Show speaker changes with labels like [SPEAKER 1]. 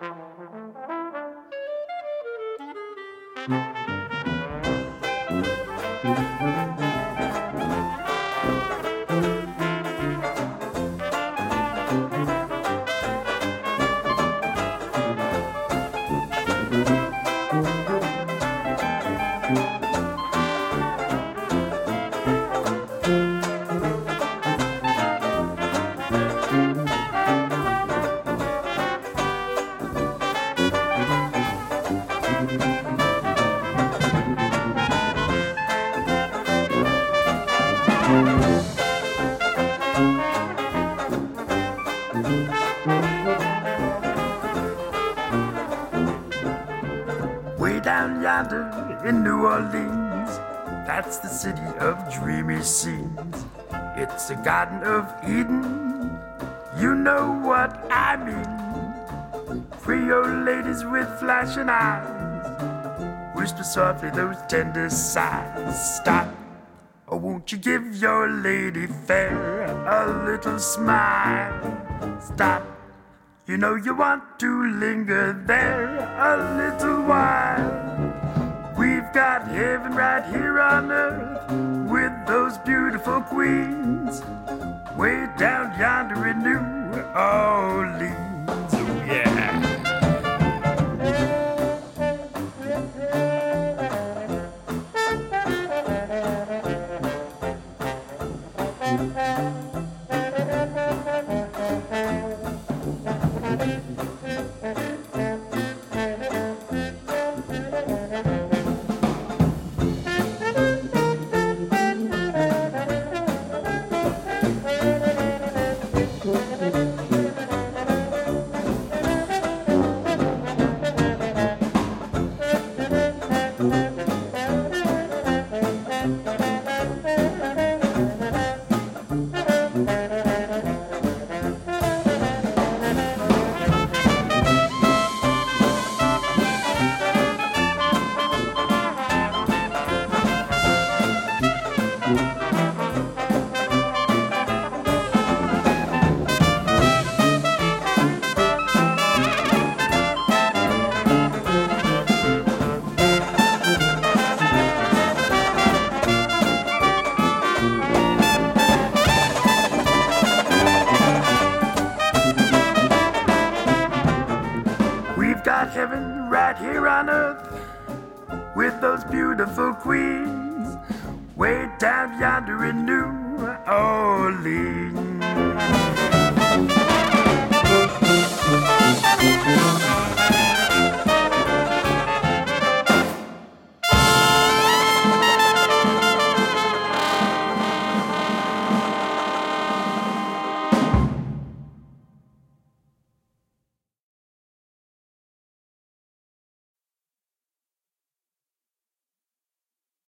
[SPEAKER 1] Way down yonder in New Orleans, that's the city of dreamy scenes. It's a garden of Eden, you know what I mean. Creole ladies with flashing eyes whisper softly those tender sighs. Stop, or won't you give your lady fair a little smile? Stop, you know you want to linger there a little while. We've got heaven right here on earth with those beautiful queens way down yonder in New Orleans. Oh, yeah. We've got heaven right here on earth with those beautiful queens way down yonder in New Orleans.